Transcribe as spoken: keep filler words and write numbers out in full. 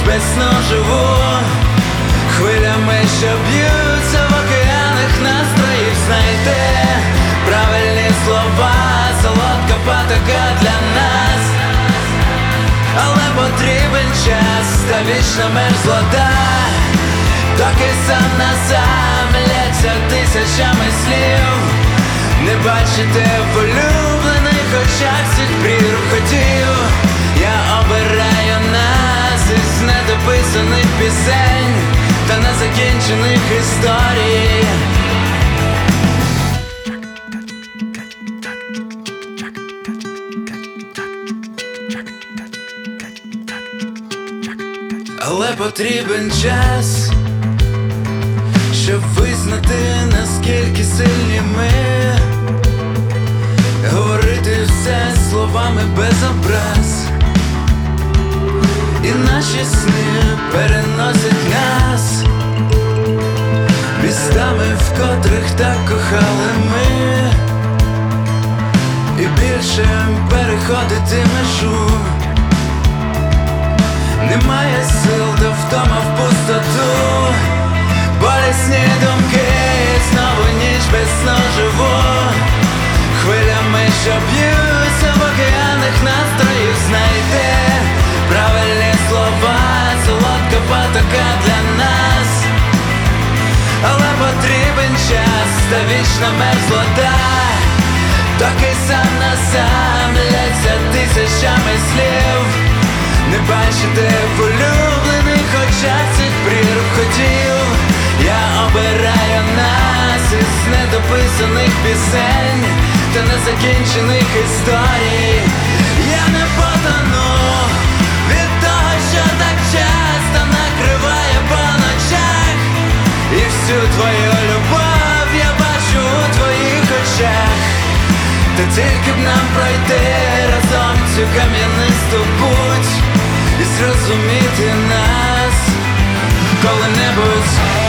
без сну живу, хвилями, що б'ються в океанах настроїв знайти правильні слова, солодка патока для нас. Але потрібен час та вічна мерзлота, доки сам на сам лється тисячами слів. Не бачите в улюблених очах цих прірв хотів. Я обираю нас із недописаних пісень та незакінчених історій. Але потрібен час, щоб визнати, наскільки сильні ми, говорити все словами без образ. І наші сни переносять нас містами, в котрих так кохали ми, і більше переходити межу немає сил, та втома в пустоту. Болісні думки, знову ніч без сну живу, хвилями, що б'ються в океанах настроїв знайти правильні слова, солодка патока для нас. Але потрібен час та вічна мерзлота, доки сам на сам лється тисячами слів. Не бачите в улюблених очах цих прірв хотів. Я обираю нас із недописаних пісень та незакінчених історій. Я не потону від того, що так часто накриває по ночах, і всю твою любов я бачу у твоїх очах. Та тільки б нам пройти разом цю кам'янисту путь і зрозуміти нас коли-небудь.